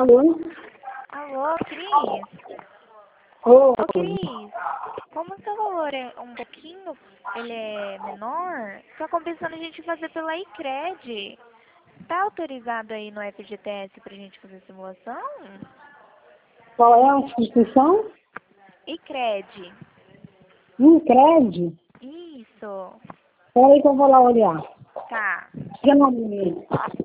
Alô? Alô, Cris? Ô, Ô, Cris, como o seu valor é um pouquinho, ele é menor, tá compensando a gente fazer pela iCred. Tá autorizado aí no FGTS pra gente fazer simulação? qual é a instituição? iCred. Incred? Isso. Peraí que eu vou lá olhar. Tá. Que nome?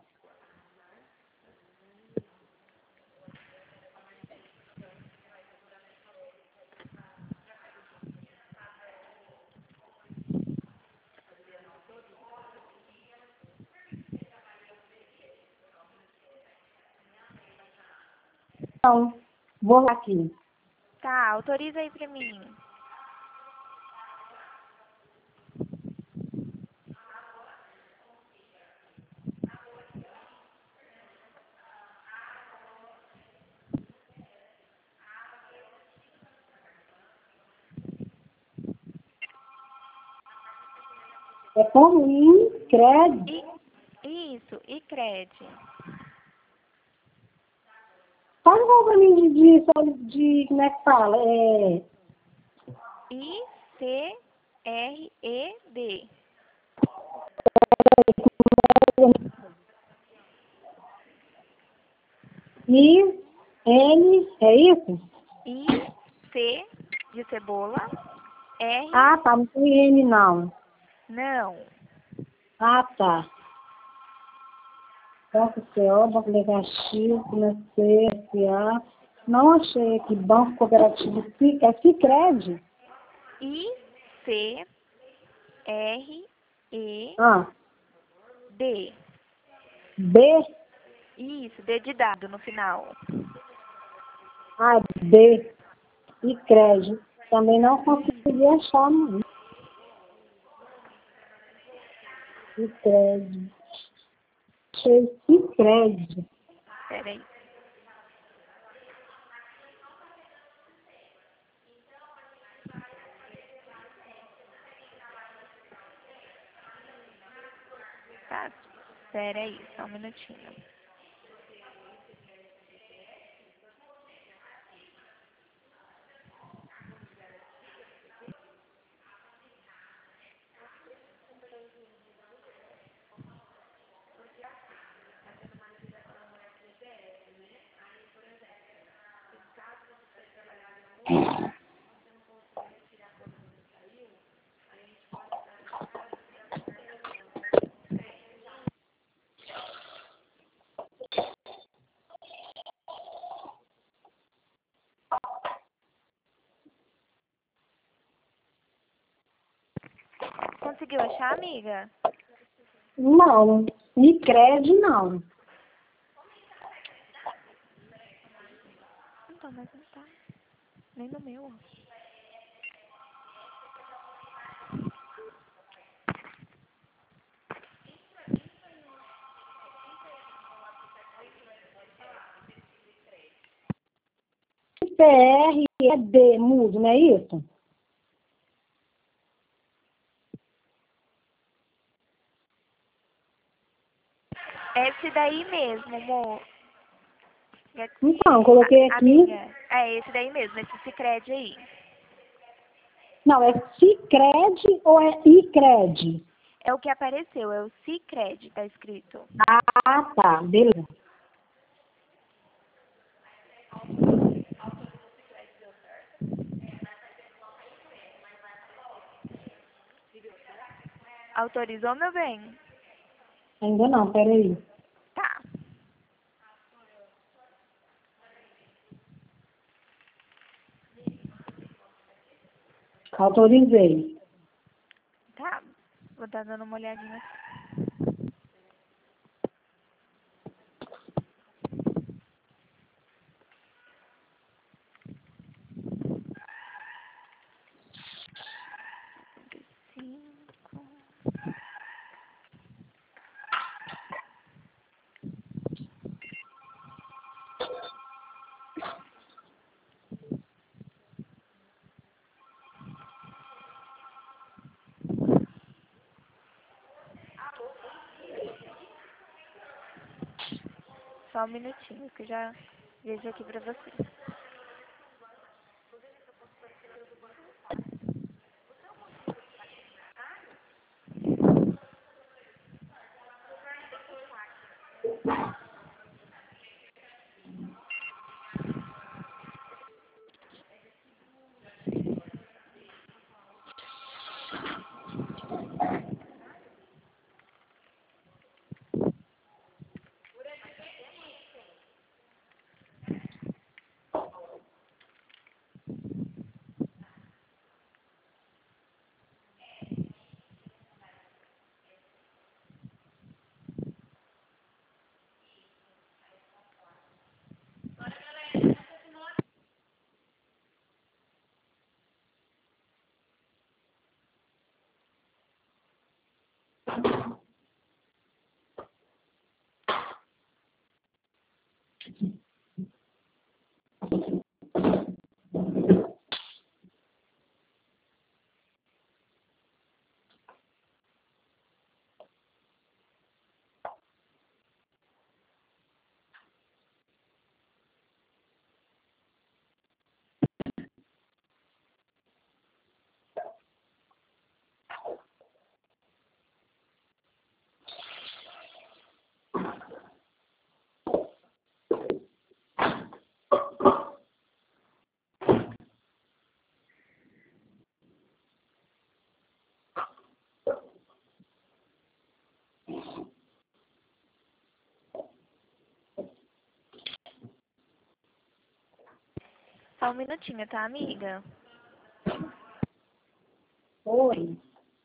Não, vou lá aqui. Tá, autoriza aí pra mim. É como Incred? Isso, iCred. Fala um pouco pra mim de como é que fala? ICRED. I-N, é isso? IC de cebola. R. Ah, tá, não tem N não. Não. Ah, tá. Banco CO, Banco Negativo, Financeiro, SA. Não achei aqui, Banco Cooperativo, é Cicred? ICRED. Ah, B, Isso, D de dado no final. A, B e Cred. Também não consegui achar, não. Cicred. Achei Cicred. Peraí. Tá. Peraí, só um minutinho. Conseguiu achar, amiga? Não, Cicred não. Então, mas não tá. Nem no meu. PR é D, mudo, não é isso? Esse daí mesmo, amor. Então, coloquei aqui. Amiga, é esse daí mesmo, esse Cicred aí. Não, é Cicred ou é Icred? É o que apareceu, é o Cicred, tá escrito. Ah, tá, beleza. Autorizou, meu bem? Ainda não, peraí. Tá. Autorizei. Tá. Vou estar dando uma olhadinha. Cinco. Só um minutinho, que já Veja aqui pra você. Só um minutinho, tá, amiga? Oi.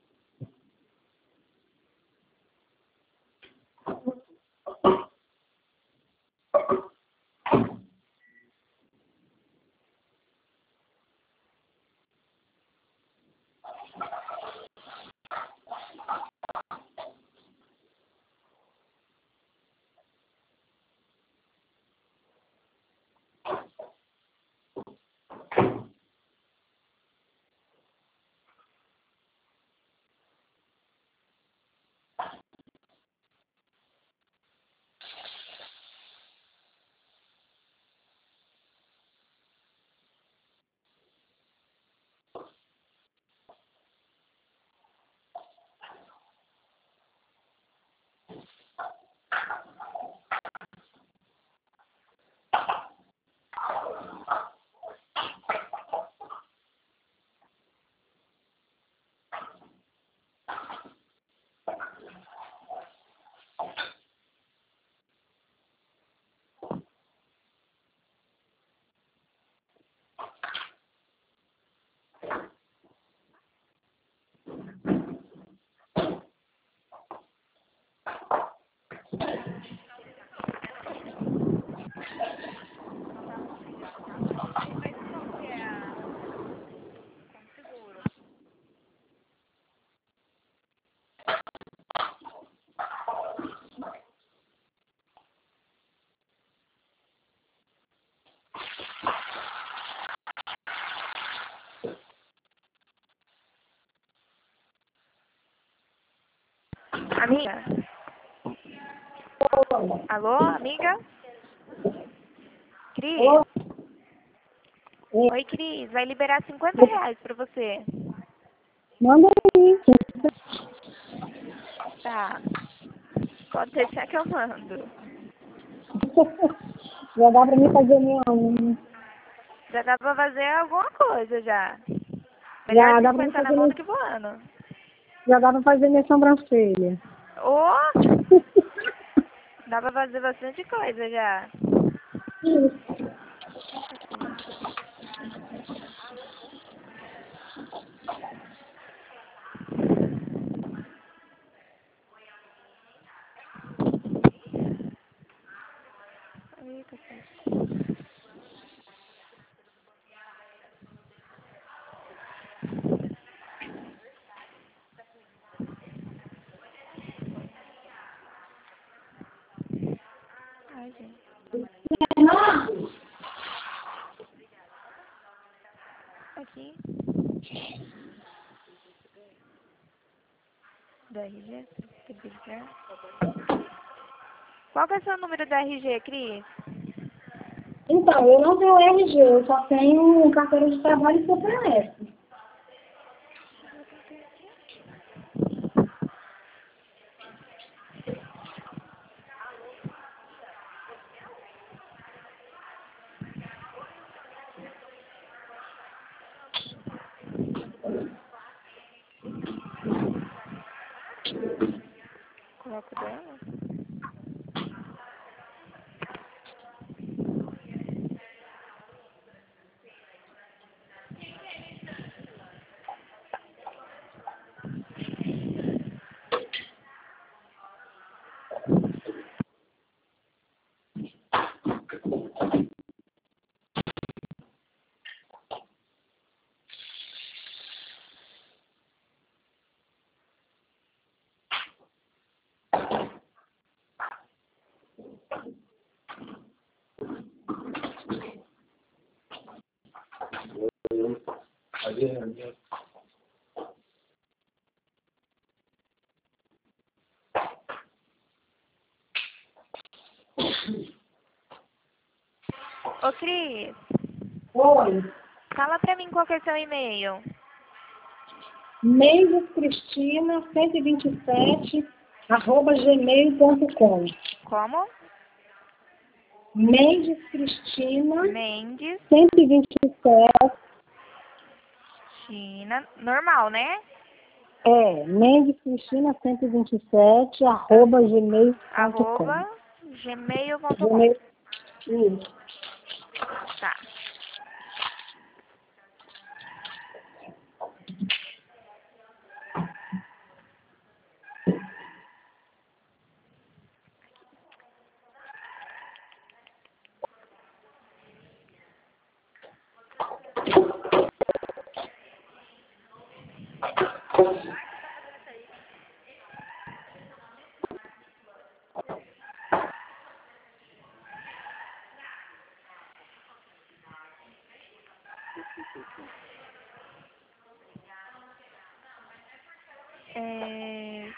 Amiga? Alô, amiga? Cris? Oi. Oi. Oi, Cris. Vai liberar R$ 50 pra você. Manda aí. Tá. Pode deixar que eu mando. Já dá pra mim fazer minha unha. Já dá pra fazer alguma coisa já. Melhor Já dá pra mim 50 na fazer mão do minha, que voando. já dá pra fazer minha sobrancelha. Ô, dá pra fazer bastante coisa já. Ih, cacete. Ai, gente. Aqui. Do RG. Qual que é o seu número do RG, Cris? Então, eu não tenho RG, eu só tenho carteira de trabalho e CPF. Coloco dela? Ô, Cris, Oi, fala pra mim qual que é seu e-mail. mendescristina127, @gmail.com. Como? Mendescristina Mendes, 127, China, normal, né? Mendescristina 127, @gmail.com. Arroba gmail.com. Gmail. Isso. Tá. É...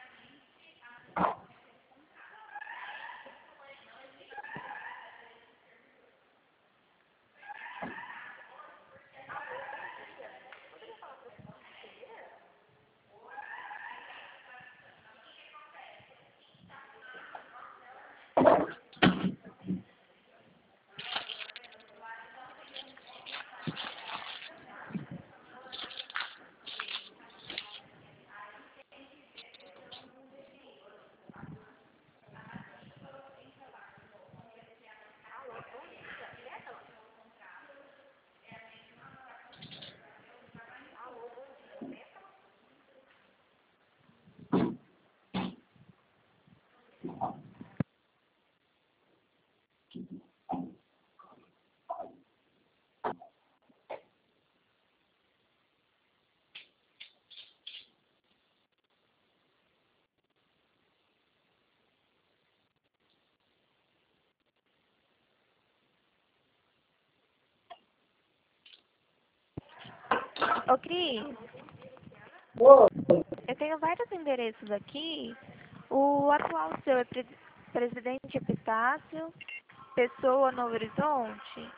Ô, Cris, Oi. eu tenho vários endereços aqui. O atual seu é Presidente Epitácio, Pessoa, Novo Horizonte?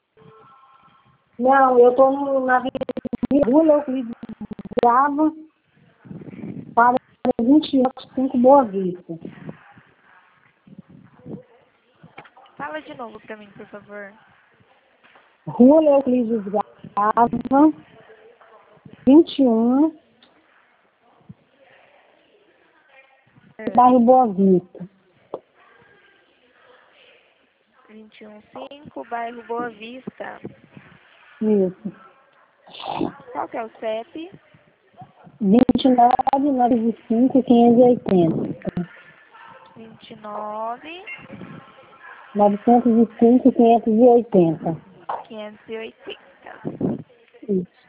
Não, eu estou na Rua Euclides Grava, para 25 Boa Vista. Fala de novo pra mim, por favor. Rua Euclides Grava, 21, bairro Boa Vista. 215, bairro Boa Vista. Isso. Qual que é o CEP? 29, 95, 580. 29, 905, 580. 580. Isso.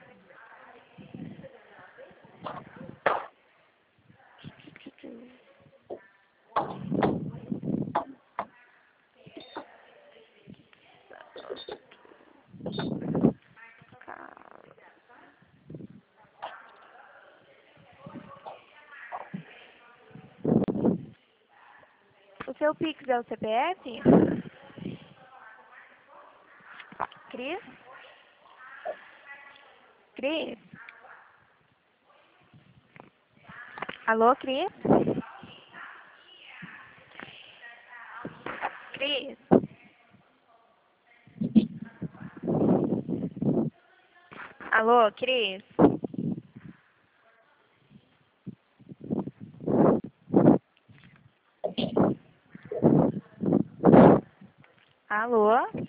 O seu Pix é o CPF? Cris? Cris? Alô, Cris? Cris? Alô, Cris? Alô?